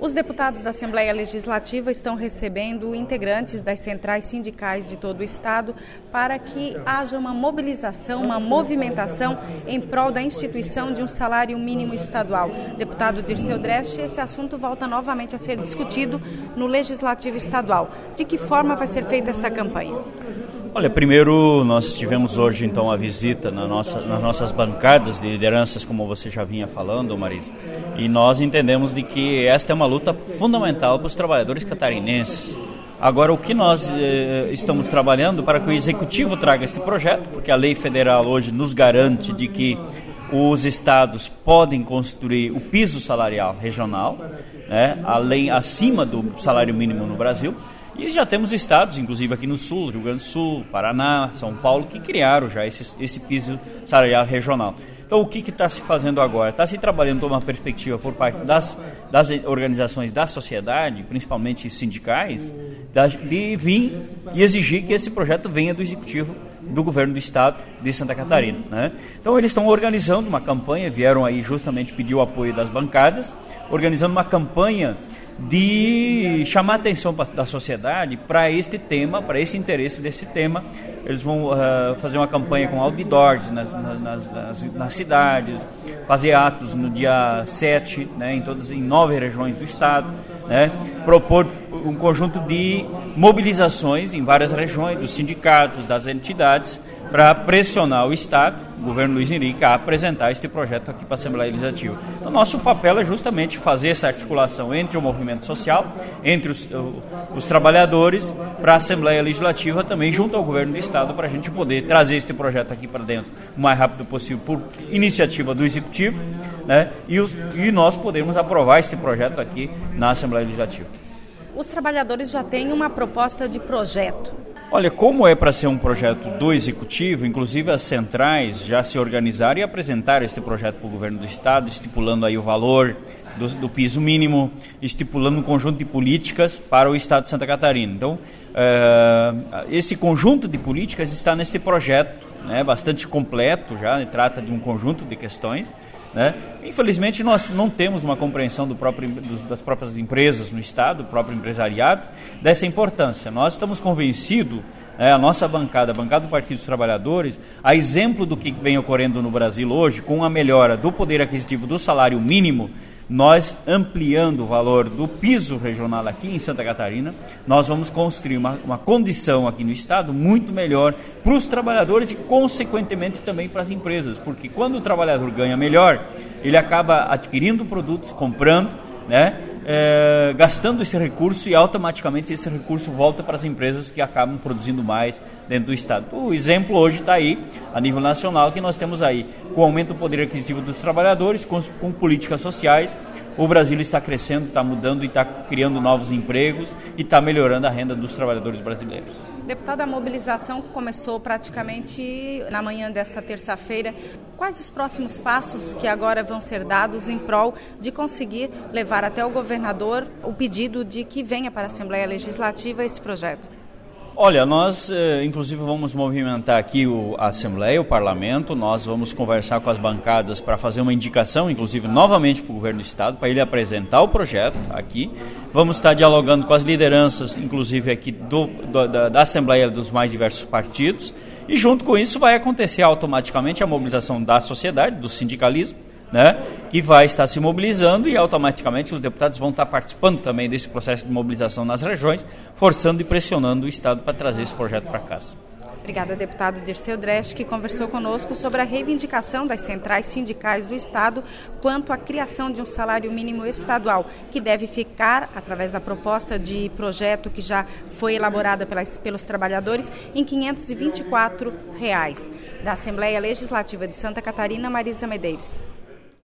Os deputados da Assembleia Legislativa estão recebendo integrantes das centrais sindicais de todo o Estado para que haja uma mobilização, uma movimentação em prol da instituição de um salário mínimo estadual. Deputado Dirceu Dresch, esse assunto volta novamente a ser discutido no Legislativo Estadual. De que forma vai ser feita esta campanha? Olha, primeiro nós tivemos hoje então a visita nas nossas bancadas de lideranças, como você já vinha falando, Marisa, e nós entendemos de que esta é uma luta fundamental para os trabalhadores catarinenses. Agora, o que nós estamos trabalhando para que o Executivo traga este projeto, porque a lei federal hoje nos garante de que os estados podem construir o piso salarial regional, né, acima do salário mínimo no Brasil. E já temos estados, inclusive aqui no Sul, Rio Grande do Sul, Paraná, São Paulo, que criaram já esse piso salarial regional. Então, o que está se fazendo agora? Está se trabalhando uma perspectiva por parte das organizações da sociedade, principalmente sindicais, de vir e exigir que esse projeto venha do Executivo do Governo do Estado de Santa Catarina, né? Então, eles estão organizando uma campanha, vieram aí justamente pedir o apoio das bancadas, organizando uma campanha de chamar a atenção da sociedade para este tema, para esse interesse desse tema. Eles vão fazer uma campanha com outdoors nas cidades, fazer atos no dia 7, né, em 9 regiões do estado, né, propor um conjunto de mobilizações em várias regiões, dos sindicatos, das entidades, para pressionar o Estado, o governo Luiz Henrique, a apresentar este projeto aqui para a Assembleia Legislativa. Então, nosso papel é justamente fazer essa articulação entre o movimento social, entre os trabalhadores, para a Assembleia Legislativa também, junto ao governo do Estado, para a gente poder trazer este projeto aqui para dentro o mais rápido possível, por iniciativa do Executivo, né, e nós podemos aprovar este projeto aqui na Assembleia Legislativa. Os trabalhadores já têm uma proposta de projeto. Olha, como é para ser um projeto do Executivo, inclusive as centrais já se organizaram e apresentaram este projeto para o governo do Estado, estipulando aí o valor do piso mínimo, estipulando um conjunto de políticas para o Estado de Santa Catarina. Então, esse conjunto de políticas está neste projeto, né, bastante completo já, trata de um conjunto de questões, né? Infelizmente, nós não temos uma compreensão das próprias empresas no Estado, do próprio empresariado, dessa importância. Nós estamos convencidos, a nossa bancada, a bancada do Partido dos Trabalhadores, a exemplo do que vem ocorrendo no Brasil hoje, com a melhora do poder aquisitivo do salário mínimo, nós ampliando o valor do piso regional aqui em Santa Catarina, nós vamos construir uma condição aqui no Estado muito melhor para os trabalhadores e, consequentemente, também para as empresas, porque quando o trabalhador ganha melhor, ele acaba adquirindo produtos, comprando, né, gastando esse recurso e automaticamente esse recurso volta para as empresas que acabam produzindo mais dentro do Estado. O exemplo hoje está aí, a nível nacional, que nós temos aí, com o aumento do poder aquisitivo dos trabalhadores, com políticas sociais, o Brasil está crescendo, está mudando e está criando novos empregos e está melhorando a renda dos trabalhadores brasileiros. Deputado, a mobilização começou praticamente na manhã desta terça-feira. Quais os próximos passos que agora vão ser dados em prol de conseguir levar até o governador o pedido de que venha para a Assembleia Legislativa esse projeto? Olha, nós inclusive vamos movimentar aqui a Assembleia, o Parlamento, nós vamos conversar com as bancadas para fazer uma indicação, inclusive novamente para o governo do Estado, para ele apresentar o projeto aqui. Vamos estar dialogando com as lideranças, inclusive aqui da Assembleia dos mais diversos partidos, e junto com isso vai acontecer automaticamente a mobilização da sociedade, do sindicalismo, né, que vai estar se mobilizando e automaticamente os deputados vão estar participando também desse processo de mobilização nas regiões, forçando e pressionando o Estado para trazer esse projeto para casa. Obrigada, deputado Dirceu Dresch, que conversou conosco sobre a reivindicação das centrais sindicais do Estado quanto à criação de um salário mínimo estadual, que deve ficar, através da proposta de projeto que já foi elaborada pelos trabalhadores, em R$ 524. Da Assembleia Legislativa de Santa Catarina, Marisa Medeiros.